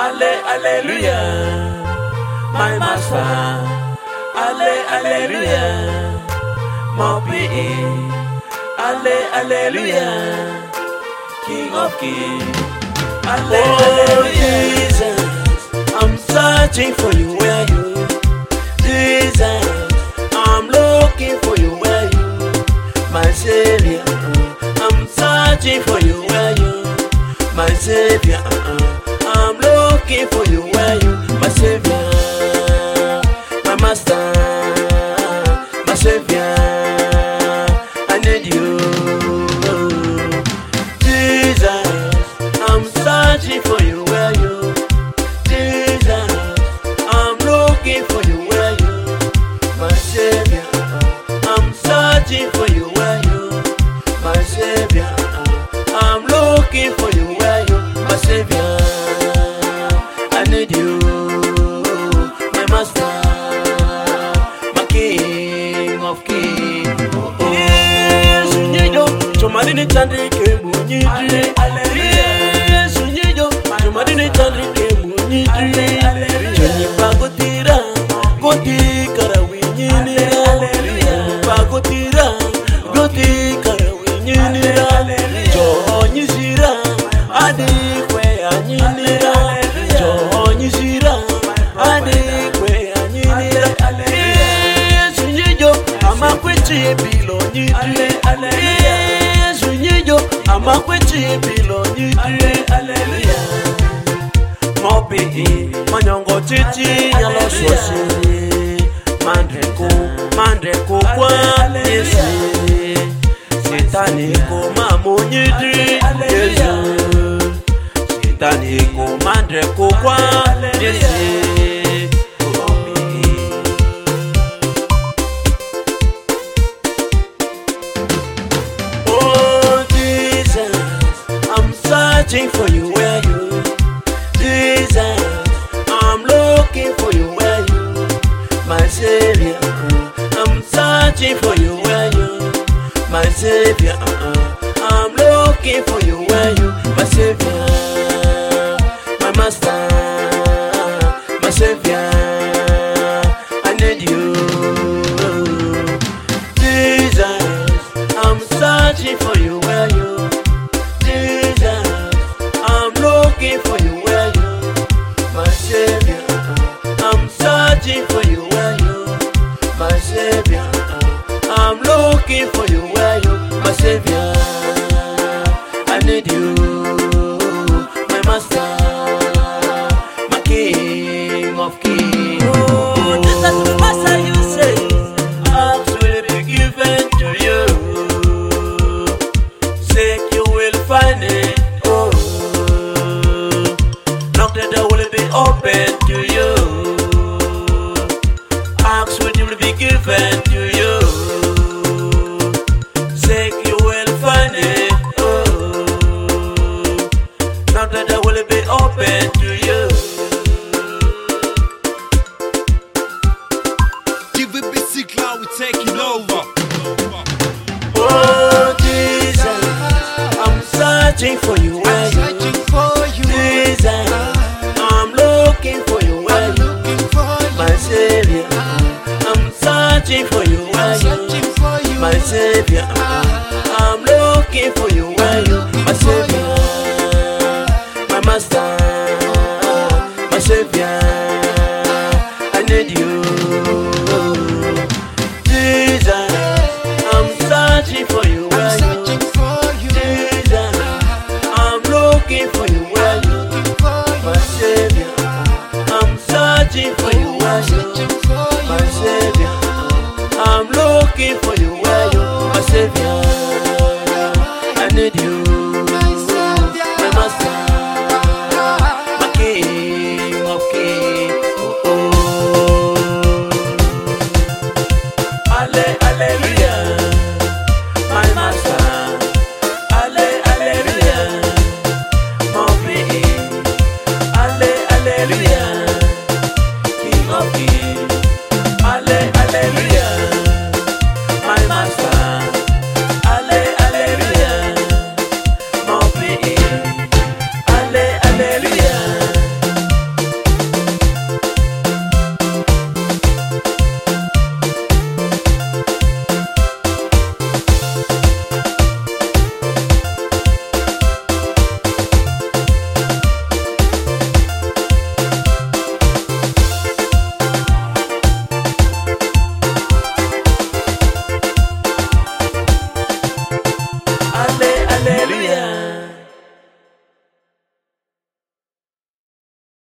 Hallelujah, my master. Hallelujah, my PA. Hallelujah, King of Kings. Hallelujah, Jesus, I'm searching for you. Where you, Jesus? I'm looking for you. Where you, my Savior? I'm searching for you. Where you, my Savior? I'm looking for you. Where you, my Savior? My Master, my Savior, I need you. Jesus, I'm searching for you. Where you, Jesus? I'm looking for you. Where you, my Savior? I'm searching for you. Where you, my Savior? I'm looking for you. Where you, my Savior? I need you, my Master, my King of Kings. Yes, unyido, chomadini chandike munyidri. Yes, unyido, chomadini chandike munyidri. Chonyi pagotira, goti karawinyinira. Pagotira, goti karawinyinira. Chonyi zira, adikwe anyinira. Chonyi zira, adikwe anyinira. Yes, unyido, amakwechi bilo nyidri. Yes, unyido, amakwechi bilo nyidri. Mopi, manyongo chichi yalo sosi. Mandreko kwa Yesu. Sitaniko mamu nyidri Yesu. Sitaniko mandreko kwa Yesu. Oh Jesus, I'm searching for you. Where you, Jesus? I'm looking for you. Where you, my Savior? I'm searching for you. Where you, my Savior? I'm looking for you. Where you, my Savior? My Master, my Savior, I need you. Jesus, I'm searching for you. Where you, Jesus? I'm looking for you. Where you, my Savior? I'm searching for you. Where you, my Savior? I'm looking for you. Where you, my Savior? I need you, my Master, my King of Kings. Oh, this is the Master you say. Acts will be given to you. Seek you will find it. Oh, knock the door will be open to you. Acts will be given to you. Seek you will find it. Oh, knock the door will be open to you. DVBC Cloud, we taking over. Oh Jesus, I'm searching for you. Where you, Jesus? I'm looking for you. Where you, my Savior? I'm searching for you. Where you, my Savior? I'm looking for you.